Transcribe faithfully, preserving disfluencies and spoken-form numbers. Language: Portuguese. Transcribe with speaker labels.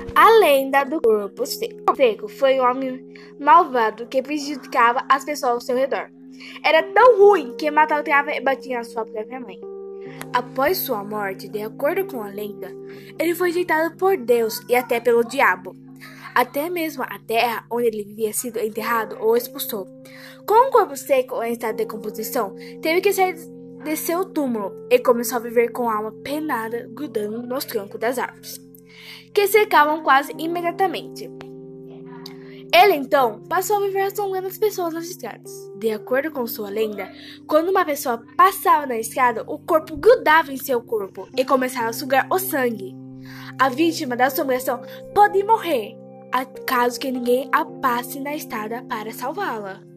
Speaker 1: A lenda do corpo seco. O seco foi um homem malvado que prejudicava as pessoas ao seu redor. Era tão ruim que matava e batia na sua própria mãe. Após sua morte, de acordo com a lenda, ele foi rejeitado por Deus e até pelo diabo. Até mesmo a terra onde ele havia sido enterrado o expulsou. Com o corpo seco em estado de decomposição, teve que sair de seu túmulo e começou a viver com a alma penada grudando nos troncos das árvores, que secavam quase imediatamente. Ele então passou a viver assombrando as pessoas nas estradas. De acordo com sua lenda, quando uma pessoa passava na estrada, o corpo grudava em seu corpo e começava a sugar o sangue. A vítima da assombração pode morrer, caso que ninguém a passe na estrada para salvá-la.